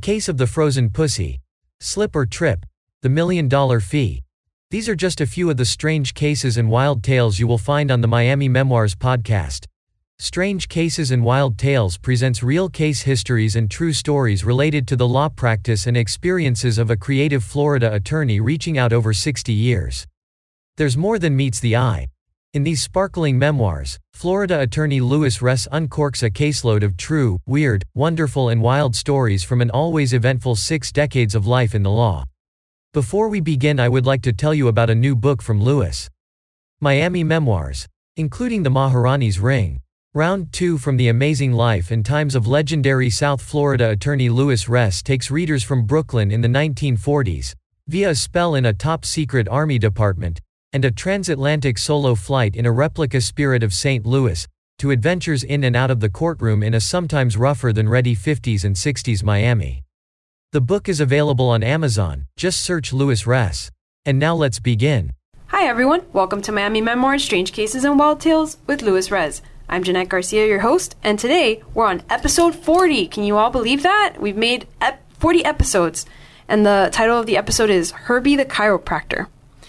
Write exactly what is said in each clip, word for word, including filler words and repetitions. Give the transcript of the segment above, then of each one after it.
Case of the Frozen Pussy, Slip or Trip, The Million Dollar Fee. These are just a few of the strange cases and wild tales you will find on the Miami Memoirs podcast. Strange Cases and Wild Tales presents real case histories and true stories related to the law practice and experiences of a creative Florida attorney reaching out over sixty years. There's more than meets the eye. In these sparkling memoirs, Florida attorney Louis Ress uncorks a caseload of true, weird, wonderful and wild stories from an always eventful six decades of life in the law. Before we begin, I would like to tell you about a new book from Louis. Miami Memoirs, including The Maharani's Ring. Round two from the amazing life and times of legendary South Florida attorney Louis Ress takes readers from Brooklyn in the nineteen forties, via a spell in a top-secret Army department, and a transatlantic solo flight in a replica Spirit of Saint Louis, to adventures in and out of the courtroom in a sometimes rougher-than-ready fifties and sixties Miami. The book is available on Amazon, just search Louis Ress. And now let's begin. Hi everyone, welcome to Miami Memoirs, Strange Cases and Wild Tales with Louis Ress. I'm Jeanette Garcia, your host, and today we're on episode forty. Can you all believe that? We've made ep- forty episodes, and the title of the episode is Herbie the Chiropractor.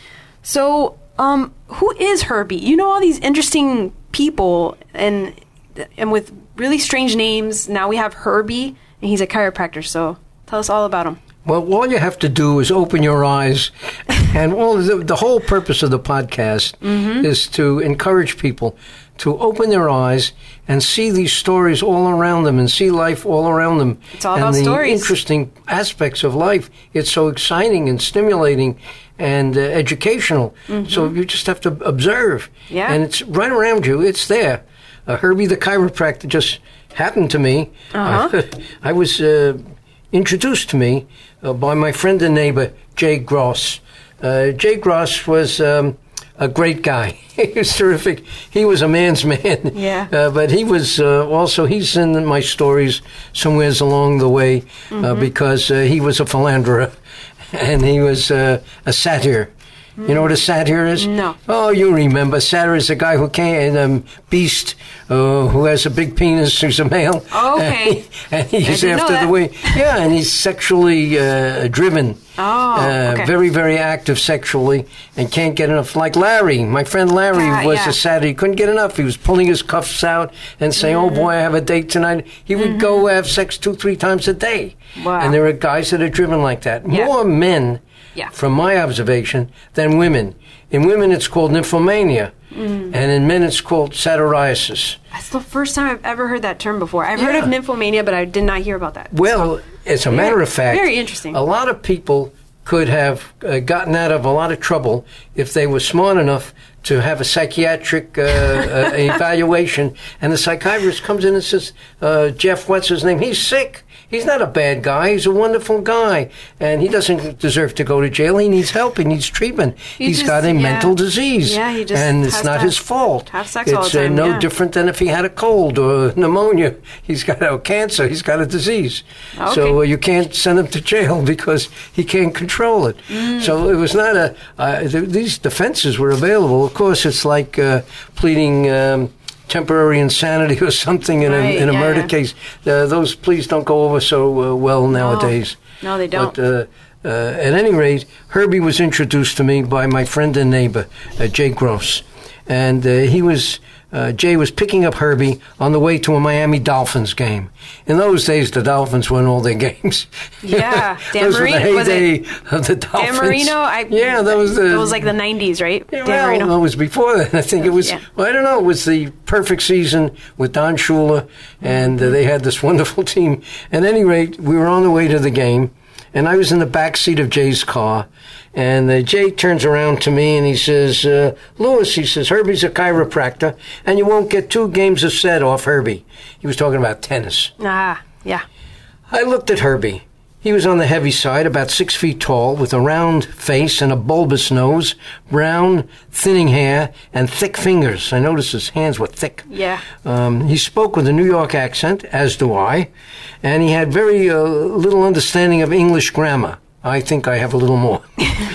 So, um, who is Herbie? You know all these interesting people, and and with really strange names. Now we have Herbie, and he's a chiropractor, so tell us all about him. Well, all you have to do is open your eyes, and all the, the whole purpose of the podcast mm-hmm. is to encourage people to open their eyes and see these stories all around them and see life all around them. It's all and about the stories. Interesting aspects of life. It's so exciting and stimulating and uh, educational. Mm-hmm. So you just have to observe. Yeah. And it's right around you. It's there. Uh, Herbie the chiropractor just happened to me. Uh-huh. I, I was uh, introduced to me uh, by my friend and neighbor, Jay Gross. Uh, Jay Gross was um, a great guy. He was terrific. He was a man's man. Yeah. Uh, but he was uh, also, he's in my stories somewheres along the way mm-hmm. uh, because uh, he was a philanderer and he was uh, a satyr. Mm. You know what a satyr is? No. Oh, you remember. Satyr is a guy who can't, um, beast, uh, who has a big penis, who's a male. Oh, okay. and he's after the way. Yeah, and he's sexually uh, driven. Oh, uh, okay. Very, very active sexually and can't get enough. Like Larry, my friend Larry yeah, was yeah. a satyr. He couldn't get enough. He was pulling his cuffs out and saying, mm-hmm. oh boy, I have a date tonight. He would mm-hmm. go have sex two, three times a day. Wow. And there are guys that are driven like that. Yeah. More men, yeah. from my observation, than women. In women, it's called nymphomania. Mm. And in men, it's called satyriasis. That's the first time I've ever heard that term before. I've yeah. heard of nymphomania, but I did not hear about that. Well, so, as a very, matter of fact, very interesting. A lot of people could have uh, gotten out of a lot of trouble if they were smart enough to have a psychiatric uh, uh, evaluation. And the psychiatrist comes in and says, uh, Jeff, what's his name? He's sick. He's not a bad guy. He's a wonderful guy. And he doesn't deserve to go to jail. He needs help. He needs treatment. He He's just, got a yeah. mental disease. Yeah, he just and it's not to his fault. Have sex it's all the time, uh, no yeah. different than if he had a cold or pneumonia. He's got a cancer. He's got a disease. Okay. So uh, you can't send him to jail because he can't control it. Mm. So it was not a... Uh, th- these defenses were available. Of course, it's like uh, pleading... Um, temporary insanity or something in right, a in a yeah, murder yeah. case. Uh, those pleas don't go over so uh, well nowadays. No, no they don't. But uh, uh, at any rate, Herbie was introduced to me by my friend and neighbor, uh, Jay Gross. And uh, he was, uh, Jay was picking up Herbie on the way to a Miami Dolphins game. In those days, the Dolphins won all their games. Yeah, Dan Those Marino, were the was heyday it of the Dolphins. Dan Marino? I, yeah, that was the... It was like the nineties, right? Yeah, Dan well, Marino. it was before that. I think it was, yeah. well, I don't know, it was the perfect season with Don Shula, and uh, they had this wonderful team. At any rate, we were on the way to the game, and I was in the back seat of Jay's car, and uh, Jay turns around to me and he says, uh, Louis, he says, Herbie's a chiropractor, and you won't get two games of set off Herbie. He was talking about tennis. Ah, yeah. I looked at Herbie. He was on the heavy side, about six feet tall, with a round face and a bulbous nose, brown, thinning hair, and thick fingers. I noticed his hands were thick. Yeah. Um, he spoke with a New York accent, as do I, and he had very uh, little understanding of English grammar. I think I have a little more.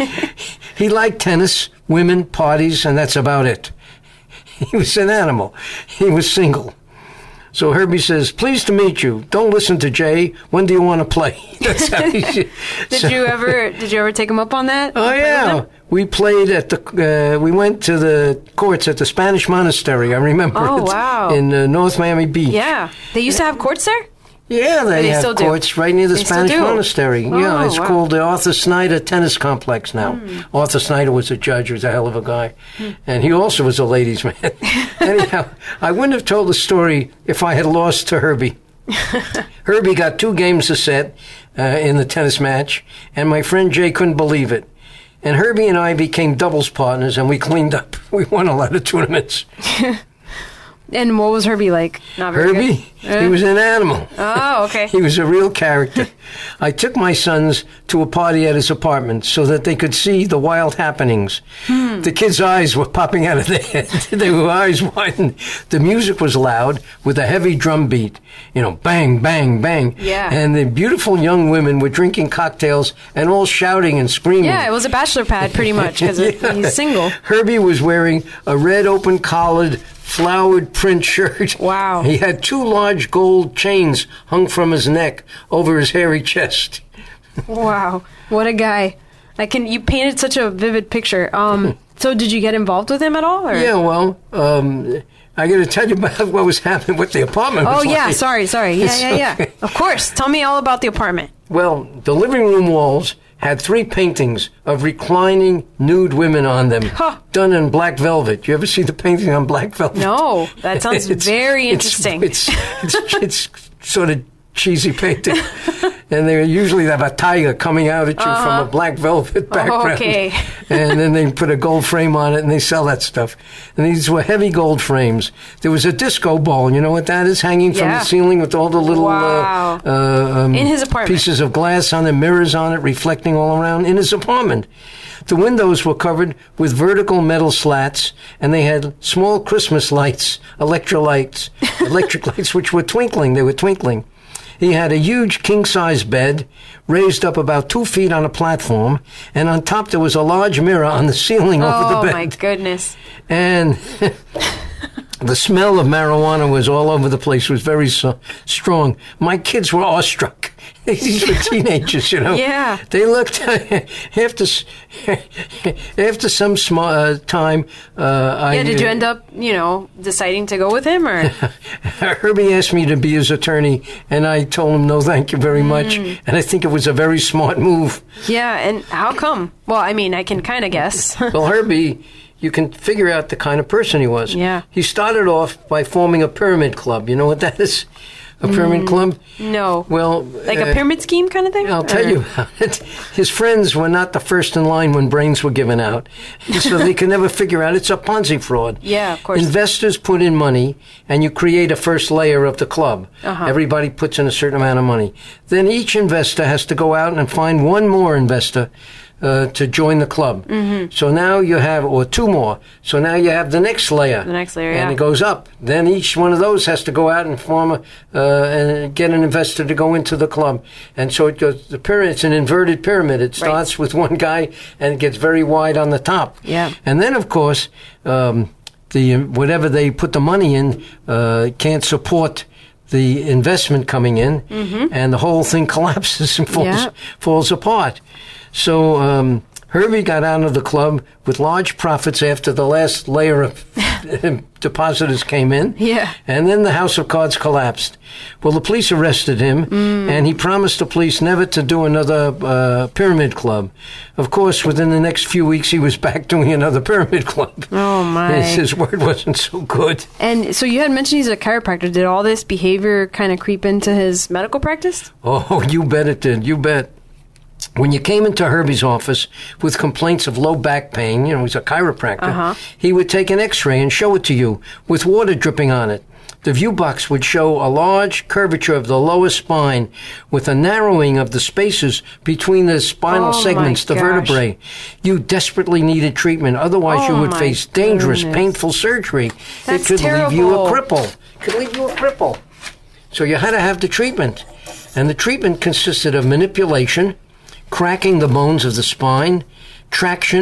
He liked tennis, women, parties, and that's about it. He was an animal. He was single. So Herbie says, pleased to meet you. Don't listen to Jay. When do you want to play? That's how he, did so, you ever did you ever take him up on that? Oh, yeah. We played at the, uh, we went to the courts at the Spanish Monastery. I remember Oh, it. wow. In uh, North Miami Beach. Yeah. They used to have courts there? Yeah, they, They have still do. courts right near the They still Spanish do? Monastery. Oh, yeah, it's wow. called the Arthur Snyder Tennis Complex now. Mm. Arthur Snyder was a judge, was a hell of a guy. Mm. And he also was a ladies' man. Anyhow, I wouldn't have told the story if I had lost to Herbie. Herbie got two games a set uh, in the tennis match, and my friend Jay couldn't believe it. And Herbie and I became doubles partners, and we cleaned up. We won a lot of tournaments. And what was Herbie like? Not very Herbie? good? He was an animal. Oh, okay. He was a real character. I took my sons to a party at his apartment so that they could see the wild happenings. Hmm. The kids' eyes were popping out of their head. They were eyes wide. The music was loud with a heavy drum beat. You know, bang, bang, bang. Yeah. And the beautiful young women were drinking cocktails and all shouting and screaming. Yeah, it was a bachelor pad pretty much because Yeah. he's single. Herbie was wearing a red open-collared flowered print shirt. Wow. He had two large gold chains hung from his neck over his hairy chest. Wow, what a guy! I can. You painted such a vivid picture. Um, so did you get involved with him at all? Or? Yeah, well, um, I got to tell you about what was happening with the apartment. Oh was yeah, like. sorry, sorry. Yeah, yeah, yeah. Okay. Of course. Tell me all about the apartment. Well, the living room walls had three paintings of reclining nude women on them, Huh. done in black velvet. You ever see the painting on black velvet? No, that sounds It's- very it's- interesting. It's it's, it's, sort of cheesy painting, and they usually have a tiger coming out at you Uh-huh. from a black velvet background. Okay. And then they put a gold frame on it, and they sell that stuff. And these were heavy gold frames. There was a disco ball. You know what that is, hanging from Yeah. the ceiling with all the little Wow. uh, uh, um, In his apartment. pieces of glass on it, mirrors on it, reflecting all around in his apartment. The windows were covered with vertical metal slats, and they had small Christmas lights, electrolytes, electric lights, which were twinkling. They were twinkling. He had a huge king-size bed, raised up about two feet on a platform, and on top there was a large mirror on the ceiling over Oh the bed. my goodness. And the smell of marijuana was all over the place. It was very so, strong. My kids were awestruck. These were teenagers, you know. Yeah. They looked after s- after some sm- uh, time. Uh, I, Yeah, did you end up, you know, deciding to go with him or? Herbie asked me to be his attorney, and I told him no, thank you very much. Mm. And I think it was a very smart move. Yeah, and how come? Well, I mean, I can kind of guess. Well, Herbie, you can figure out the kind of person he was. Yeah. He started off by forming a pyramid club. You know what that is? A pyramid club? No. Well, Like uh, a pyramid scheme kind of thing? I'll tell Or- you about it. His friends were not the first in line when brains were given out, so they could never figure out it's a Ponzi fraud. Yeah, of course. Investors put in money, and you create a first layer of the club. Uh-huh. Everybody puts in a certain amount of money. Then each investor has to go out and find one more investor uh, to join the club. Mm-hmm. So now you have, or two more. So now you have the next layer. The next layer, and yeah. it goes up. Then each one of those has to go out and form a, uh, and get an investor to go into the club. And so it goes, the pyramid, it's an inverted pyramid. It starts with one guy and it gets very wide on the top. Yeah. And then, of course, um, the whatever they put the money in uh, can't support the investment coming in, mm-hmm. and the whole thing collapses and falls Yeah. falls apart. So um, Herbie got out of the club with large profits after the last layer of depositors came in. Yeah. And then the house of cards collapsed. Well, the police arrested him, Mm. and he promised the police never to do another uh, pyramid club. Of course, within the next few weeks, he was back doing another pyramid club. Oh, my. His, his word wasn't so good. And so you had mentioned he's a chiropractor. Did all this behavior kind of creep into his medical practice? Oh, you bet it did. You bet. When you came into Herbie's office with complaints of low back pain, you know, he's a chiropractor, Uh-huh. he would take an x-ray and show it to you with water dripping on it. The view box would show a large curvature of the lower spine with a narrowing of the spaces between the spinal Oh, my segments, the gosh. vertebrae. You desperately needed treatment. Otherwise, Oh, you would my face dangerous, goodness. painful surgery. That's it could leave you a terrible. cripple. Could leave you a cripple. So you had to have the treatment. And the treatment consisted of manipulation, cracking the bones of the spine, traction,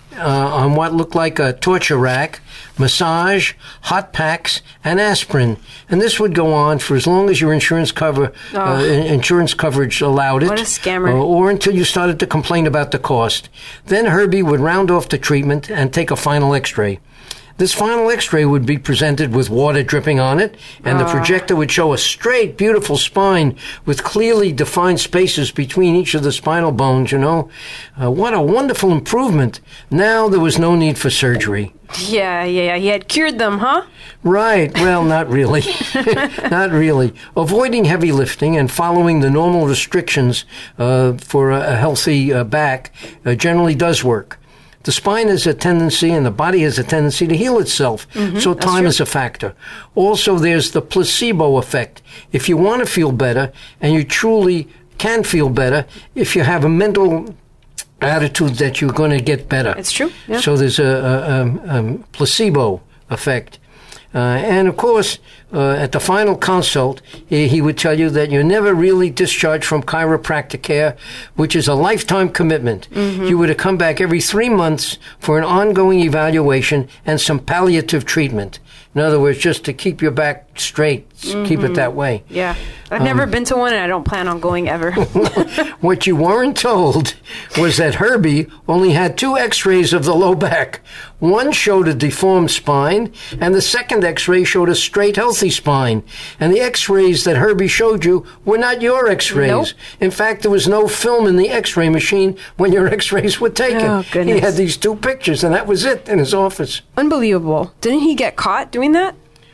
uh, on what looked like a torture rack, massage, hot packs, and aspirin. And this would go on for as long as your insurance cover Oh. uh, insurance coverage allowed it. What a scammer. Uh, or until you started to complain about the cost. Then Herbie would round off the treatment and take a final x-ray. This final x-ray would be presented with water dripping on it, and the projector would show a straight, beautiful spine with clearly defined spaces between each of the spinal bones, you know. Uh, what a wonderful improvement. Now there was no need for surgery. Yeah, yeah, yeah. He had cured them, huh? Right. Well, not really. Not really. Avoiding heavy lifting and following the normal restrictions uh, for a, a healthy uh, back uh, generally does work. The spine has a tendency and the body has a tendency to heal itself, mm-hmm, so time is a factor. Also, there's the placebo effect. If you want to feel better, and you truly can feel better, if you have a mental attitude that you're going to get better. It's true. Yeah. So there's a, a, a, a placebo effect. Uh, and, of course, uh, at the final consult, he, he would tell you that you're never really discharged from chiropractic care, which is a lifetime commitment. Mm-hmm. You were to come back every three months for an ongoing evaluation and some palliative treatment. In other words, just to keep your back straight, mm-hmm. keep it that way. Yeah. I've um, never been to one, and I don't plan on going ever. What you weren't told was that Herbie only had two x-rays of the low back. One showed a deformed spine, and the second x-ray showed a straight, healthy spine. And the x-rays that Herbie showed you were not your x-rays. Nope. In fact, there was no film in the x-ray machine when your x-rays were taken. Oh, goodness. He had these two pictures, and that was it in his office. Unbelievable. Didn't he get caught doing that?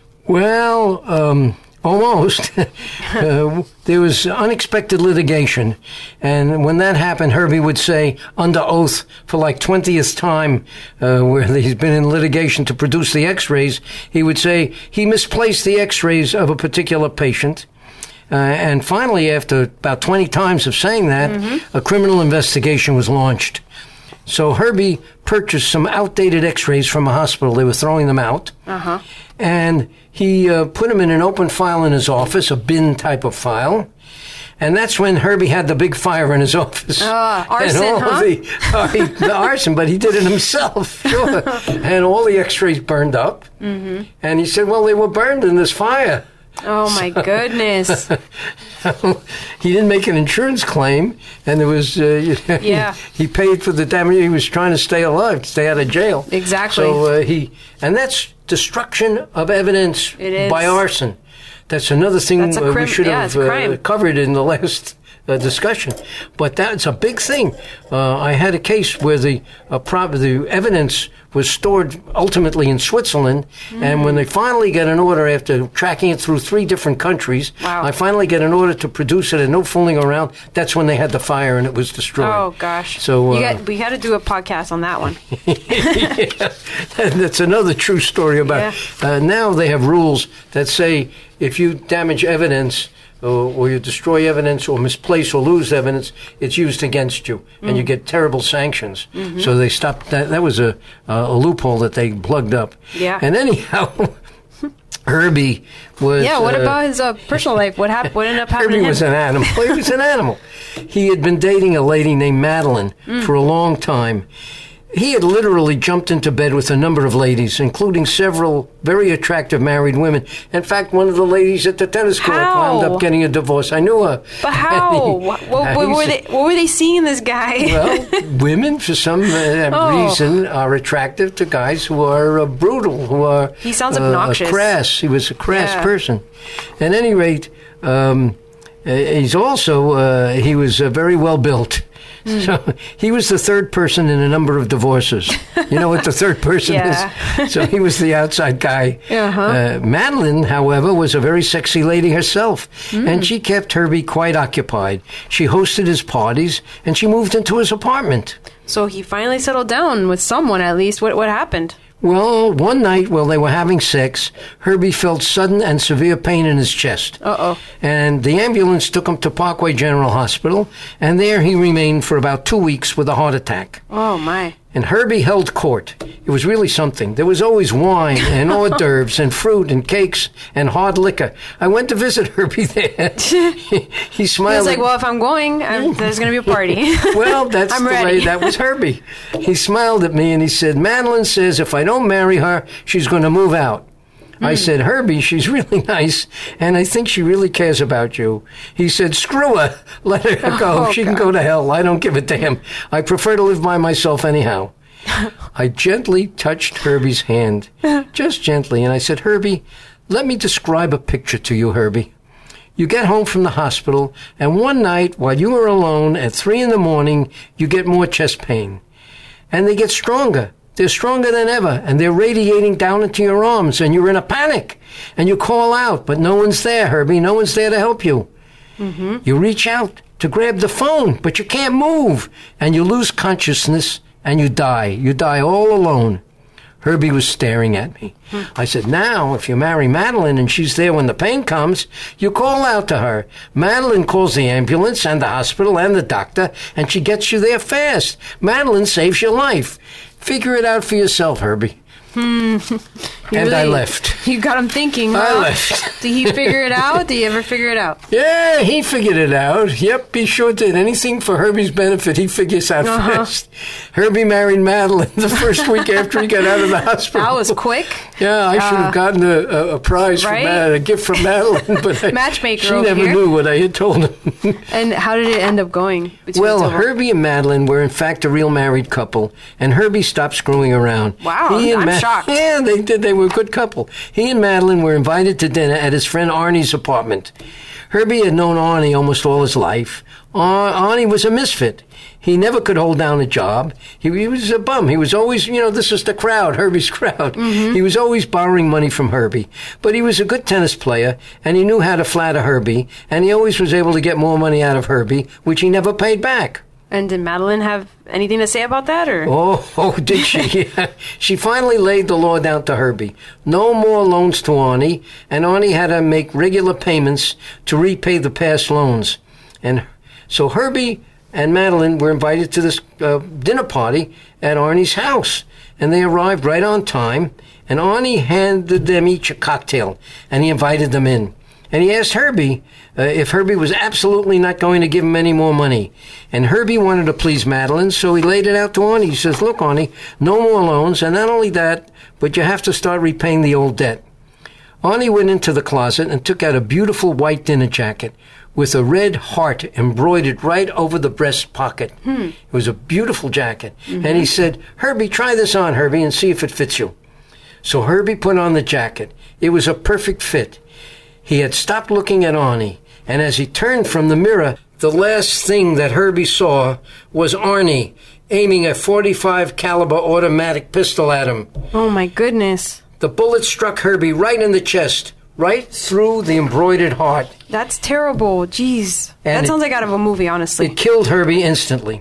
Well, um... almost. uh, there was unexpected litigation. And when that happened, Herbie would say, under oath, for like twentieth time, uh, where he's been in litigation to produce the x-rays, he would say he misplaced the x-rays of a particular patient. Uh, and finally, after about twenty times of saying that, mm-hmm. a criminal investigation was launched. So Herbie purchased some outdated x-rays from a hospital. They were throwing them out. Uh-huh. And he uh, put them in an open file in his office, a bin type of file. And that's when Herbie had the big fire in his office. Uh, arson, and all huh? The, uh, he, the arson, but he did it himself, sure. And all the x-rays burned up. Mm-hmm. And he said, well, they were burned in this fire. Oh, my so, goodness. He didn't make an insurance claim, and there was, uh, you know, yeah. he, he paid for the damage. He was trying to stay alive, stay out of jail. Exactly. So uh, he, and that's destruction of evidence it is. by arson. That's another thing that's uh, crim- we should yeah, have uh, covered in the last uh, discussion. But that's a big thing. Uh, I had a case where the uh, pro- the evidence was stored ultimately in Switzerland, mm. and when they finally get an order after tracking it through three different countries, wow. I finally get an order to produce it and no fooling around. That's when they had the fire and it was destroyed. Oh, gosh. So uh, you got, we had to do a podcast on that one. Yeah. That's another true story about yeah. uh, now they have rules that say if you damage evidence or, or you destroy evidence or misplace or lose evidence, it's used against you, mm. and you get terrible sanctions. Mm-hmm. So they stopped that. That was a, a loophole that they plugged up. Yeah. And anyhow, Herbie was... Yeah, what uh, about his uh, personal life? What happened? What ended up happening Herbie to him? was an animal. He was an animal. He had been dating a lady named Madeline mm. for a long time. He had literally jumped into bed with a number of ladies, including several very attractive married women. In fact, one of the ladies at the tennis court how? wound up getting a divorce. I knew her. But how? He, what, what, what, were they, what were they seeing in this guy? Well, women, for some uh, oh. reason, are attractive to guys who are uh, brutal, who are... He sounds uh, obnoxious. Crass. He was a crass yeah. person. At any rate, um, he's also... Uh, he was uh, very well built. Mm. So he was the third person in a number of divorces. You know what the third person yeah. is? So he was the outside guy. Uh-huh. Uh, Madeline, however, was a very sexy lady herself, mm. and she kept Herbie quite occupied. She hosted his parties, and she moved into his apartment. So he finally settled down with someone, at least. What what happened? Well, one night while they were having sex, Herbie felt sudden and severe pain in his chest. Uh-oh. And the ambulance took him to Parkway General Hospital, and there he remained for about two weeks with a heart attack. Oh, my. And Herbie held court. It was really something. There was always wine and hors d'oeuvres and fruit and cakes and hard liquor. I went to visit Herbie there. he, he smiled. He was like, well, if I'm going, I'm, there's going to be a party. Well, that's I'm the ready. way. That was Herbie. He smiled at me and he said, Madeline says if I don't marry her, she's going to move out. I said, Herbie, she's really nice, and I think she really cares about you. He said, screw her. Let her go. Oh, she God. can go to hell. I don't give a damn. I prefer to live by myself anyhow. I gently touched Herbie's hand, just gently, and I said, Herbie, let me describe a picture to you, Herbie. You get home from the hospital, and one night, while you are alone at three in the morning, you get more chest pain. And they get stronger. They're stronger than ever, and they're radiating down into your arms, and you're in a panic. And you call out, but no one's there, Herbie. No one's there to help you. Mm-hmm. You reach out to grab the phone, but you can't move. And you lose consciousness, and you die. You die all alone. Herbie was staring at me. Hmm. I said, now, if you marry Madeline and she's there when the pain comes, you call out to her. Madeline calls the ambulance and the hospital and the doctor, and she gets you there fast. Madeline saves your life. Figure it out for yourself, Herbie. Hmm. And really, I left. You got him thinking, huh? I left. Did he figure it out? Did he ever figure it out? Yeah, he figured it out. Yep, he sure did. Anything for Herbie's benefit, he figures out Uh-huh. first. Herbie married Madeline the first week after he got out of the hospital. That was quick. Yeah, I should have Uh, gotten a, a, a prize right? from that, a gift from Madeline, but I, Matchmaker she over never here. knew what I had told him. And how did it end up going? between Well, the two of them? Herbie and Madeline were in fact a real married couple, and Herbie stopped screwing around. Wow, He and I'm Ma- shocked. Yeah, they did. They were a good couple. He and Madeline were invited to dinner at his friend Arnie's apartment. Herbie had known Arnie almost all his life. Ar- Arnie was a misfit. He never could hold down a job. He, he was a bum. He was always, you know, this is the crowd, Herbie's crowd. Mm-hmm. He was always borrowing money from Herbie. But he was a good tennis player, and he knew how to flatter Herbie, and he always was able to get more money out of Herbie, which he never paid back. And did Madeline have anything to say about that, or? Oh, oh, did she? Yeah. She finally laid the law down to Herbie. No more loans to Arnie, and Arnie had to make regular payments to repay the past loans. And so Herbie and Madeline were invited to this uh, dinner party at Arnie's house, and they arrived right on time, and Arnie handed them each a cocktail, and he invited them in. And he asked Herbie uh, if Herbie was absolutely not going to give him any more money. And Herbie wanted to please Madeline, so he laid it out to Arnie. He says, look, Arnie, no more loans, and not only that, but you have to start repaying the old debt. Arnie went into the closet and took out a beautiful white dinner jacket with a red heart embroidered right over the breast pocket. Hmm. It was a beautiful jacket. Mm-hmm. And he said, Herbie, try this on, Herbie, and see if it fits you. So Herbie put on the jacket. It was a perfect fit. He had stopped looking at Arnie, and as he turned from the mirror, the last thing that Herbie saw was Arnie aiming a forty-five caliber automatic pistol at him. Oh my goodness. The bullet struck Herbie right in the chest, right through the embroidered heart. That's terrible. Jeez. And that it- sounds like out of a movie, honestly. It killed Herbie instantly.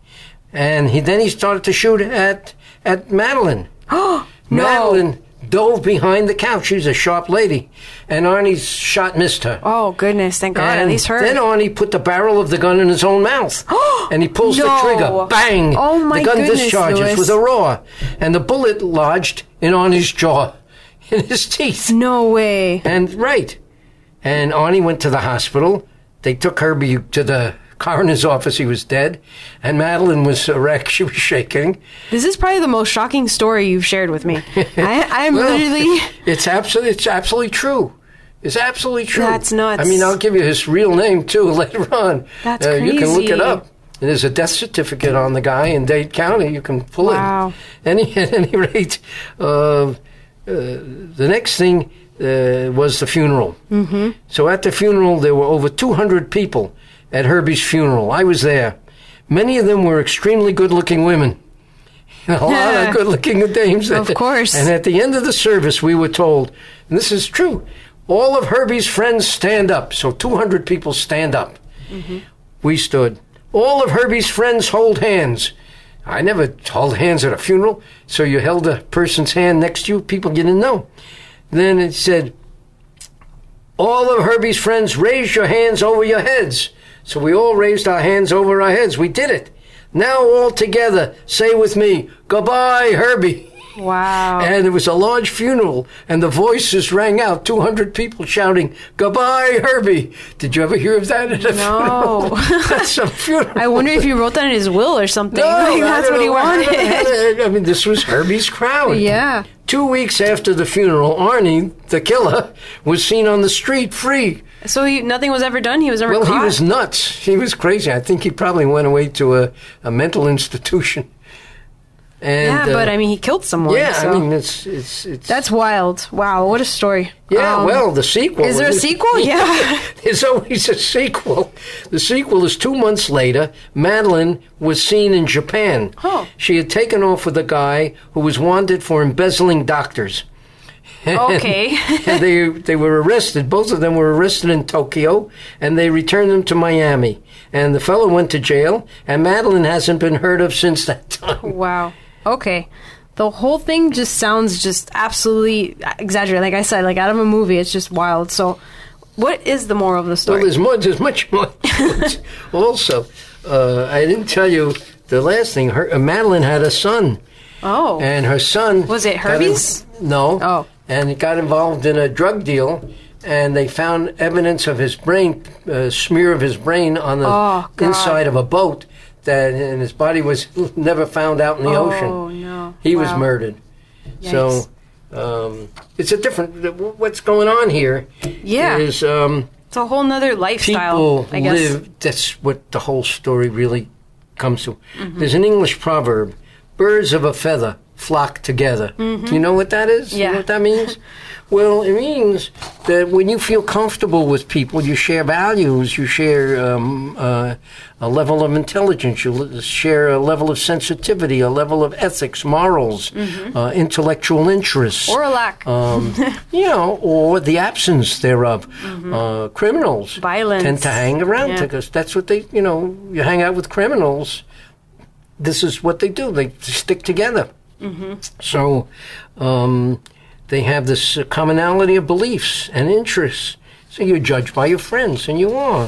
And he then he started to shoot at at Madeline. no. Madeline dove behind the couch. She was a sharp lady. And Arnie's shot missed her. Oh, goodness. Thank God. And At least her. then Arnie put the barrel of the gun in his own mouth. And he pulls No. the trigger. Bang! Oh, my The gun goodness, discharges Louis. with a roar. And the bullet lodged in Arnie's jaw, in his teeth. No way. And, right. And Arnie went to the hospital. They took Herbie to the coroner's office. He was dead. And Madeline was a wreck. She was shaking. This is probably the most shocking story you've shared with me. I, I'm Well, literally... It's absolutely, it's absolutely true. It's absolutely true. That's nuts. I mean, I'll give you his real name, too, later on. That's uh, You can look crazy. it up. There's a death certificate on the guy in Dade County. You can pull Wow. it. Any, at any rate, uh, uh, the next thing uh, was the funeral. Mm-hmm. So at the funeral, there were over two hundred people at Herbie's funeral. I was there. Many of them were extremely good-looking women. A lot of good-looking dames there. Of course. And at the end of the service, we were told, and this is true, all of Herbie's friends stand up. So two hundred people stand up. Mm-hmm. We stood. All of Herbie's friends hold hands. I never held hands at a funeral, so you held a person's hand next to you. People didn't know. Then it said, all of Herbie's friends, raise your hands over your heads. So we all raised our hands over our heads. We did it. Now all together, say with me, goodbye, Herbie. Wow. And it was a large funeral, and the voices rang out, two hundred people shouting, goodbye, Herbie. Did you ever hear of that at a No. funeral? That's a funeral. I wonder if he wrote that in his will or something. No, Like, I that's don't what he know. wanted. I mean, this was Herbie's crowd. Yeah. Two weeks after the funeral, Arnie, the killer, was seen on the street free. So he, nothing was ever done? He was never Well, caught? he was nuts. He was crazy. I think he probably went away to a, a mental institution. And, yeah, but uh, I mean, he killed someone. yeah, so. I mean, it's it's it's. That's wild. Wow, what a story. Yeah, Um, well, the sequel. Is there a was- sequel? Yeah. There's always a sequel. The sequel is two months later. Madeline was seen in Japan. Oh. She had taken off with a guy who was wanted for embezzling doctors. Okay. And they they were arrested. Both of them were arrested in Tokyo, and they returned them to Miami. And the fellow went to jail, and Madeline hasn't been heard of since that time. Wow. Okay. The whole thing just sounds just absolutely exaggerated. Like I said, like out of a movie. It's just wild. So, what is the moral of the Well, story? there's much, there's much more. Also, uh, I didn't tell you the last thing. Her, uh, Madeline had a son, oh. and her son Was it got in- Herbie's? no. Oh. And he got involved in a drug deal, and they found evidence of his brain, uh, smear of his brain on the Oh, God. inside of a boat, that and his body was never found out in the Oh, ocean. no. He was Wow. murdered. So um, it's a different. What's going on here Yeah. is um, It's a whole nother lifestyle, people I guess. live. That's what the whole story really comes to. Mm-hmm. There's an English proverb: "Birds of a feather flock together." Do you know what that is? You Yeah. know what that means? Well, it means that when you feel comfortable with people, you share values, you share um, uh, a level of intelligence, you share a level of sensitivity, a level of ethics, morals, uh, intellectual interests. Or a lack. um, you know, or the absence thereof. Uh, criminals Violence. tend to hang around Yeah. because that's what they, you know, you hang out with criminals. This is what they do. They stick together. So um, they have this uh, commonality of beliefs and interests. So you're judged by your friends, and you are.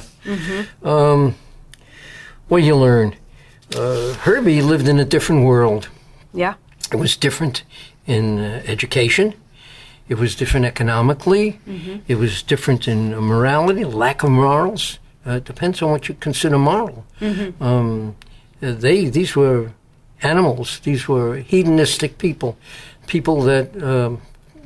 Um, what you learn. Uh, Herbie lived in a different world. Yeah. It was different in uh, education. It was different economically. It was different in morality, lack of morals. Uh, it depends on what you consider moral. Um, they these were animals. These were hedonistic people, people that um,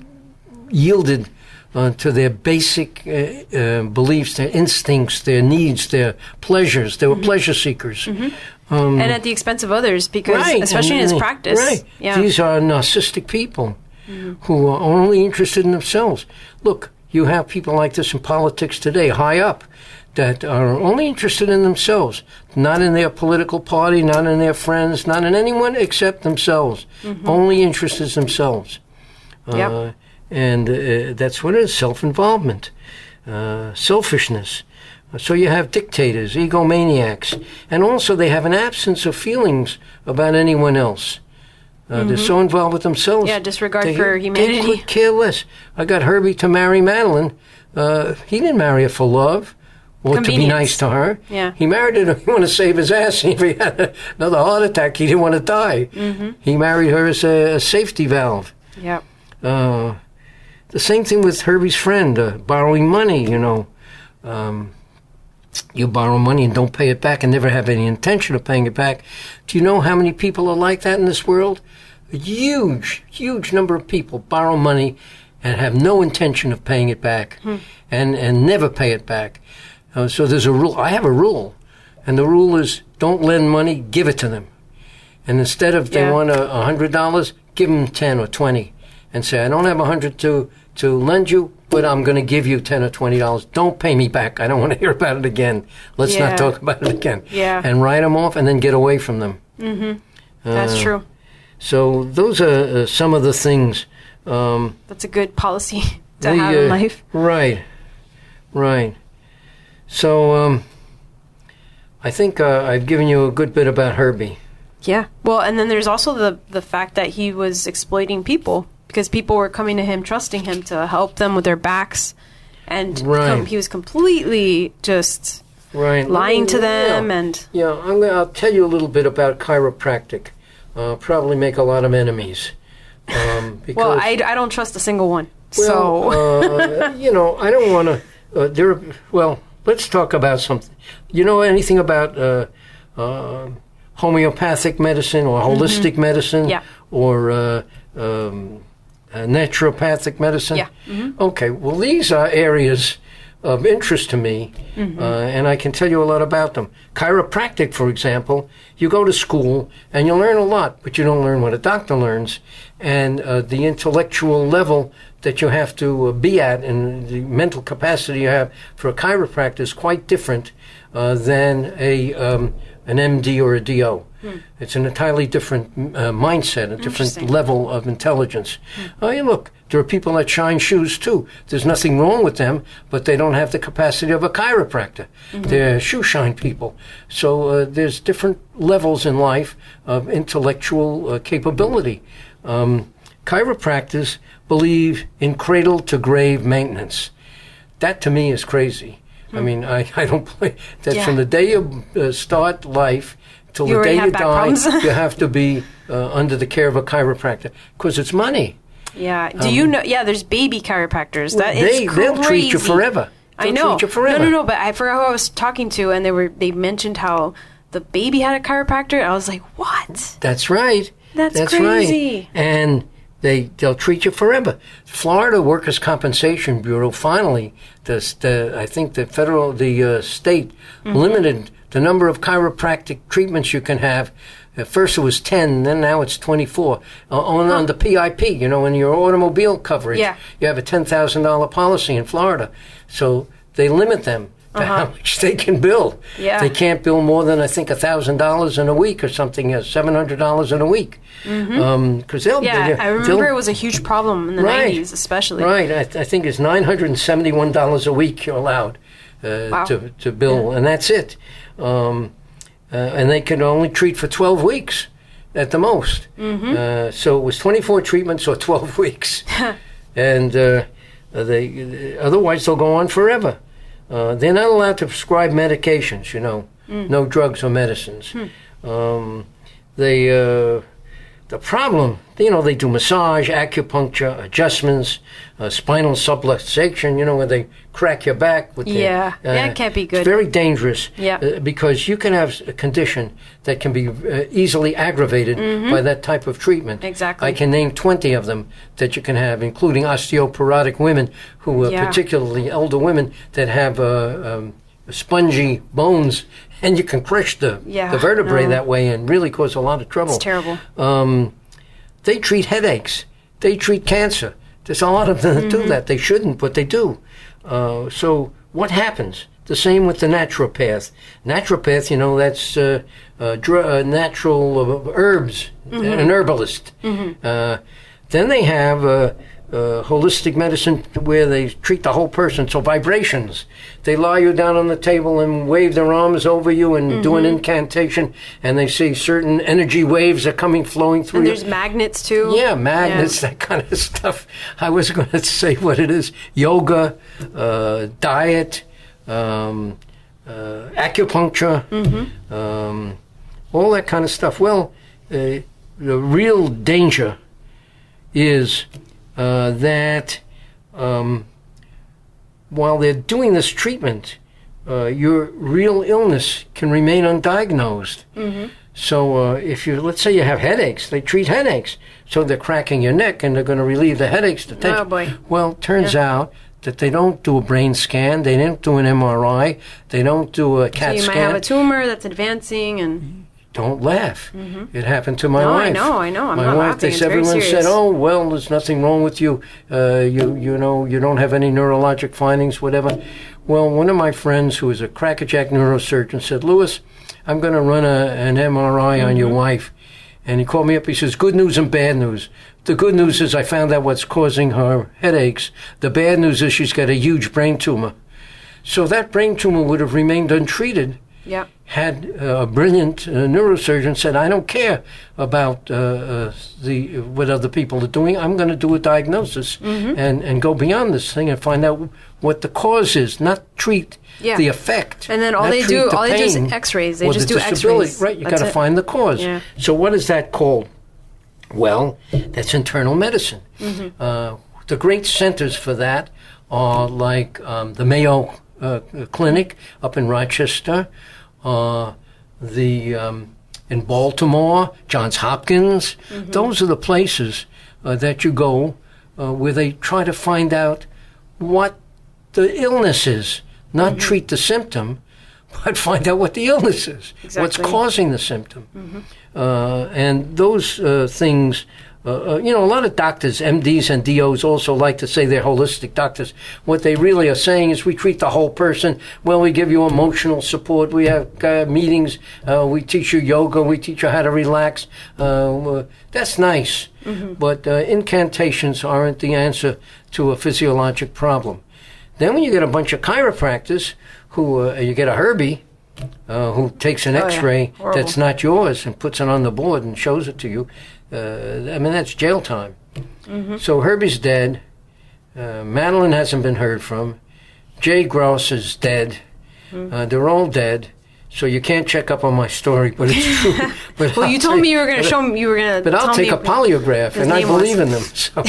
yielded uh, to their basic uh, uh, beliefs, their instincts, their needs, their pleasures. They were pleasure seekers. Um, And at the expense of others, because Right, especially in and- his and- practice. Right. Yeah. These are narcissistic people who are only interested in themselves. Look, you have people like this in politics today, high up, that are only interested in themselves, not in their political party, not in their friends, not in anyone except themselves. Only interested in themselves. Yep. Uh, and uh, that's what it is, self-involvement, uh, selfishness. So you have dictators, egomaniacs, and also they have an absence of feelings about anyone else. Uh, They're so involved with themselves. Yeah, disregard they, for humanity. They could care less. I got Herbie to marry Madeline. Uh, he didn't marry her for love or to be Convenience. nice to her. Yeah. He married her to want to save his ass. If he had another heart attack, he didn't want to die. Mm-hmm. He married her as a, a safety valve. Yep. Uh, the same thing with Herbie's friend, uh, borrowing money, you know. Um, you borrow money and don't pay it back and never have any intention of paying it back. Do you know how many people are like that in this world? A huge, huge number of people borrow money and have no intention of paying it back and, and never pay it back. Uh, so there's a rule. I have a rule. And the rule is don't lend money, give it to them. And instead of they Yeah. want a one hundred dollars, give them ten or twenty and say, I don't have one hundred dollars to, to lend you, but I'm going to give you ten or twenty dollars. Don't pay me back. I don't want to hear about it again. Let's Yeah. not talk about it again. Yeah. And write them off and then get away from them. Mm-hmm. That's Uh, true. So those are uh, some of the things. Um, That's a good policy to they, have in uh, life. Right, right. So um, I think uh, I've given you a good bit about Herbie. Yeah. Well, and then there's also the the fact that he was exploiting people because people were coming to him, trusting him to help them with their backs, and Right. com- he was completely just right. lying to them, yeah. and yeah, I'm gonna, I'll tell you a little bit about chiropractic. Uh, probably make a lot of enemies. Um, because, well, I, I don't trust a single one. well, so uh, you know, I don't want to. Uh, there. Well, let's talk about something. You know anything about uh, uh, homeopathic medicine or holistic mm-hmm. medicine? Yeah. Or uh, um, uh, naturopathic medicine? Yeah. Mm-hmm. Okay. Well, these are areas of interest to me, mm-hmm. uh, and I can tell you a lot about them. Chiropractic, for example, you go to school and you learn a lot, but you don't learn what a doctor learns, and uh, the intellectual level that you have to uh, be at and the mental capacity you have for a chiropractor is quite different uh, than a um, an M D or a D O. Hmm. It's an entirely different uh, mindset, a different level of intelligence. Hmm. Oh, yeah, look, there are people that shine shoes too. There's nothing wrong with them, but they don't have the capacity of a chiropractor. Mm-hmm. They're shoe shine people. So uh, there's different levels in life of intellectual uh, capability. Um, chiropractors believe in cradle-to-grave maintenance. That, to me, is crazy. Hmm. I mean, I, I don't play that yeah. from the day you uh, start life till you the day you die, you have to be uh, under the care of a chiropractor because it's money. Yeah. Do um, you know? Yeah, there's baby chiropractors. That they, is crazy. They'll treat you forever. They'll I know. Treat you forever. No, no, no. But I forgot who I was talking to, and they were they mentioned how the baby had a chiropractor. I was like, what? That's right. That's, That's crazy. Right. And they they'll treat you forever. Florida Workers' Compensation Bureau finally, the, the I think the federal the uh, state mm-hmm. limited the number of chiropractic treatments you can have. At first it was ten, then now it's twenty-four. Uh, on, huh. on the P I P, you know, in your automobile coverage, yeah. you have a ten thousand dollars policy in Florida. So they limit them to uh-huh. how much they can bill. Yeah. They can't bill more than, I think, one thousand dollars in a week or something, uh, seven hundred dollars in a week. Mm-hmm. Um, cause they'll, yeah, they'll, I remember it was a huge problem in the right, nineties especially. Right, I, th- I think it's nine hundred seventy-one dollars a week you're allowed uh, wow. to, to bill, yeah. and that's it. Um, uh, and they can only treat for twelve weeks at the most. Mm-hmm. Uh, so it was twenty-four treatments or twelve weeks. And uh, they otherwise they'll go on forever. Uh, they're not allowed to prescribe medications, you know, mm. no drugs or medicines. Hmm. Um, they, uh, the problem, you know, they do massage, acupuncture, adjustments, uh, spinal subluxation, you know, where they crack your back with yeah, their, uh, that can't be good. It's very dangerous yeah. uh, because you can have a condition that can be uh, easily aggravated mm-hmm. by that type of treatment. Exactly. I can name twenty of them that you can have, including osteoporotic women, who are yeah. particularly elder women that have uh, um, spongy bones, and you can crush the, yeah, the vertebrae no. that way and really cause a lot of trouble. It's terrible. Um, they treat headaches. They treat cancer. There's a lot of them that mm-hmm. do that. They shouldn't, but they do. Uh, so what happens? The same with the naturopath. Naturopath, you know, that's uh, uh, dr- uh, natural uh, herbs, mm-hmm. an herbalist. Mm-hmm. Uh, then they have uh, uh, holistic medicine where they treat the whole person. So vibrations. They lie you down on the table and wave their arms over you and mm-hmm. do an incantation, and they say certain energy waves are coming, flowing through and you. And there's magnets, too. Yeah, magnets, yeah. that kind of stuff. I was going to say what it is. Yoga, uh, diet, um, uh, acupuncture, mm-hmm. um, all that kind of stuff. Well, uh, the real danger is uh, that um, while they're doing this treatment, uh, your real illness can remain undiagnosed. Mm-hmm. So uh, if you, let's say you have headaches, they treat headaches. So they're cracking your neck and they're going to relieve the headaches. To take. Oh, boy. Well, turns yeah. out that they don't do a brain scan, they don't do an M R I, they don't do a CAT scan. So you scan. might have a tumor that's advancing and... Don't laugh. Mm-hmm. It happened to my no, wife. I know, I know. I'm my not wife, laughing. they it's said, very everyone serious. said, "Oh, well, there's nothing wrong with you. Uh, you, you know, you don't have any neurologic findings, whatever." Well, one of my friends, who is a crackerjack neurosurgeon, said, "Louis, I'm going to run a, an M R I mm-hmm. on your wife." And he called me up. He says, "Good news and bad news. The good news is I found out what's causing her headaches. The bad news is she's got a huge brain tumor." So that brain tumor would have remained untreated. Yeah. had a brilliant uh, neurosurgeon said, I don't care about uh, uh, the what other people are doing. I'm going to do a diagnosis mm-hmm. and, and go beyond this thing and find out what the cause is, not treat yeah. the effect. And then all they do, the all they do is X-rays. They just the do X-rays. Right, you got to find the cause. Yeah. So what is that called? Well, that's internal medicine. Mm-hmm. Uh, the great centers for that are like um, the Mayo uh, Clinic up in Rochester. Uh, the um, in Baltimore, Johns Hopkins. Mm-hmm. Those are the places uh, that you go uh, where they try to find out what the illness is, not mm-hmm. treat the symptom, but find out what the illness is, exactly. what's causing the symptom. Mm-hmm. Uh, and those uh, things. Uh, uh, you know, a lot of doctors, M Ds and D Os also like to say they're holistic doctors. What they really are saying is we treat the whole person. Well, we give you emotional support. We have uh, meetings. Uh, we teach you yoga. We teach you how to relax. Uh, uh, that's nice. Mm-hmm. But uh, incantations aren't the answer to a physiologic problem. Then when you get a bunch of chiropractors who, uh, you get a Herbie, uh, who takes an oh, X-ray yeah. that's not yours and puts it on the board and shows it to you, Uh, I mean, that's jail time. Mm-hmm. So Herbie's dead. Uh, Madeline hasn't been heard from. Jay Gross is dead. Mm-hmm. Uh, they're all dead. So you can't check up on my story, but it's true. But well, I'll you told take, me you were going to show me. You were going to. But I'll take a polygraph, and I believe in them. So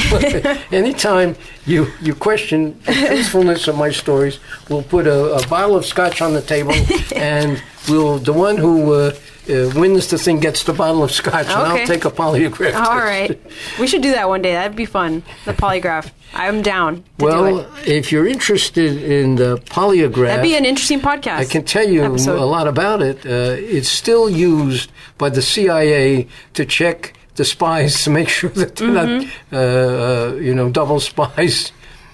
anytime you you question the truthfulness of my stories, we'll put a, a bottle of scotch on the table, and we'll the one who. Uh, Uh, wins the thing gets the bottle of scotch, okay. and I'll take a polygraph. All right. We should do that one day. That'd be fun, the polygraph. I'm down to well, do it. If you're interested in the polygraph... That'd be an interesting podcast. I can tell you episode. a lot about it. Uh, it's still used by the C I A to check the spies to make sure that they're mm-hmm. not, uh, uh, you know, double spies.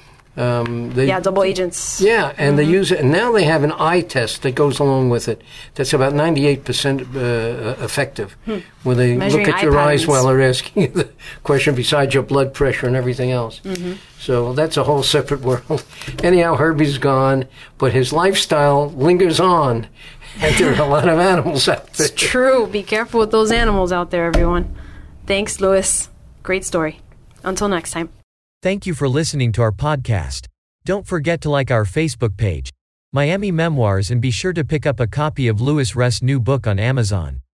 Um, they, yeah, double agents. Yeah, and mm-hmm. they use it. And now they have an eye test that goes along with it that's about ninety-eight percent uh, effective, hmm. where they Measuring look at your patterns. eyes while they're asking you the question besides your blood pressure and everything else. Mm-hmm. So that's a whole separate world. Anyhow, Herbie's gone, but his lifestyle lingers on, and there are a lot of animals out there. It's true. Be careful with those animals out there, everyone. Thanks, Louis. Great story. Until next time. Thank you for listening to our podcast. Don't forget to like our Facebook page, Miami Memoirs, and be sure to pick up a copy of Louis Rest's new book on Amazon.